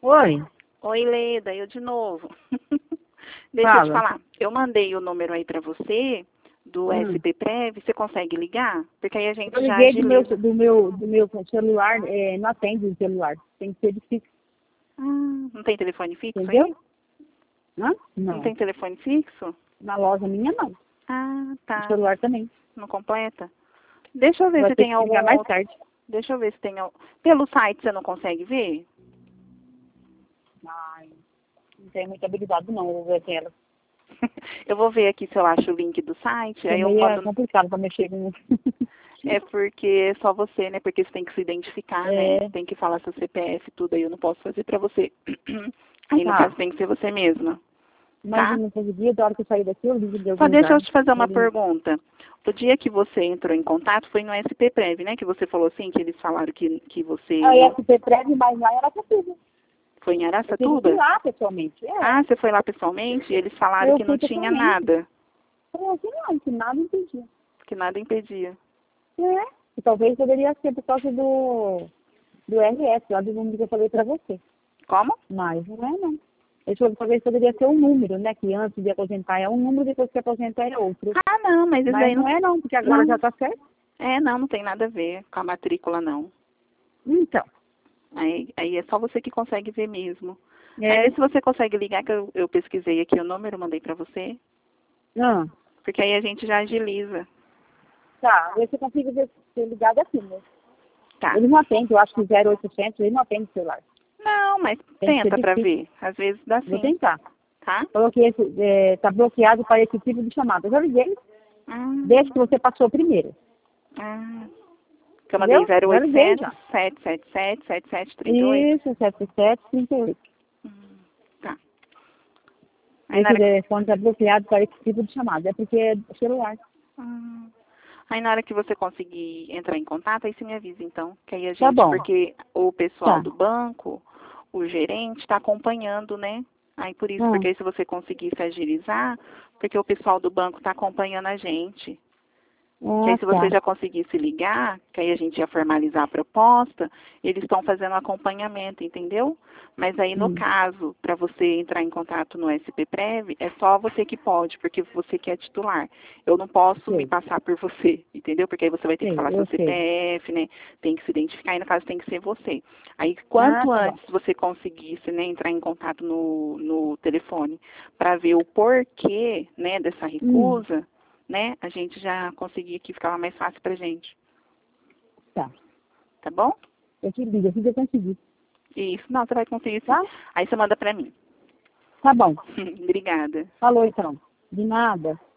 Oi, Oi, Leda, eu de novo. Deixa eu te fala. falar. Eu mandei o número aí pra você do Hum. SP Prev. Você consegue ligar? Porque aí a gente Eu já liguei agiliza. do meu celular, não atende o celular. Tem que ser de fixo, Não tem telefone fixo entendeu? aí? Hã? Não Não. tem telefone fixo? Na loja minha não. Ah, No tá. celular também. Não completa? Deixa eu ver Vai se ter tem que algum ligar mais outro. tarde. Deixa eu ver se tem. Pelo site você não consegue ver? Ai, não tenho muita habilidade não, vou ver aquela. Eu vou ver aqui se eu acho o link do site. Porque Aí eu meio é mando. complicado pra mexer com... É porque é só você, né? Porque você tem que se identificar, né? É, Tem que falar seu CPF, tudo. Aí eu não posso fazer pra você. Aí no caso tá. tem que ser você mesma, Mas eu tá? não conseguia, da hora que eu sair daqui, eu ligo de Só algum deixa eu lugar. te fazer uma Ele... pergunta. O dia que você entrou em contato foi no SP Prev, né? Que você falou assim, que eles falaram que você Aí a não... SP Prévio, mas lá era possível. Foi em Eu tive que ir Araçatuba? lá pessoalmente. Ah, você foi lá pessoalmente e eles falaram Eu que fui não tinha pessoalmente. nada, Falei assim, não, que nada impedia. que nada impedia. É, e talvez poderia ser por causa do RS, lá do número que eu falei pra você. Como? Mas não é, não. Ele falou que talvez poderia ser um número, né? Que antes de aposentar é um número, depois que aposentar é outro. Ah, não, mas isso Mas aí não... não é, não, porque agora já Não, tá certo. não tem nada a ver com a matrícula, não. Então, Aí é só você que consegue ver mesmo. Aí é. vê se você consegue ligar, que eu pesquisei aqui o número, mandei pra você. Ah, Porque aí a gente já agiliza. tá, vê se eu consigo ver ser ligado aqui, né? Tá. Ele não atende, eu acho que 0800, ele não atende o celular. Não, mas Tem que ser tenta pra difícil. ver. Às vezes dá Vou sim, tentar. tá? Falou que tá bloqueado para esse tipo de chamada. Eu já liguei, desde Hum, que você passou primeiro. ah. Que eu mandei Entendeu? Já liguei 0800 já. 777 7738. Isso, 7738. Tá. Aí na Esse hora que, telefone está bloqueado para esse tipo de chamada. É porque é celular. hum, aí na hora que você conseguir entrar em contato, aí você me avisa então. Que aí a Tá gente, bom. porque o pessoal Tá. do banco, o gerente, está acompanhando, né? Aí por isso, porque Hum. aí se você conseguir se agilizar, porque o pessoal do banco está acompanhando a gente. Que aí Ah, se você tá. já conseguir se ligar, que aí a gente ia formalizar a proposta, eles estão fazendo acompanhamento, entendeu? Mas aí no Hum. caso, para você entrar em contato no SP Prev, é só você que pode, porque você que é titular. Eu não posso me Sei, passar por você, entendeu? Porque aí você vai ter que sei, falar seu eu sei. CPF, né? Tem que se identificar e no caso tem que ser você. Aí Ah, quanto tá bom. antes você conseguisse, né, entrar em contato no telefone para ver o porquê, né, dessa Hum. recusa, né, a gente já conseguia que ficava mais fácil pra gente, Tá. tá bom? Eu te ligo, assim que eu conseguir. Isso, não, você vai conseguir sim. Tá? Aí você manda pra mim. Tá bom. Obrigada. Falou então. De nada.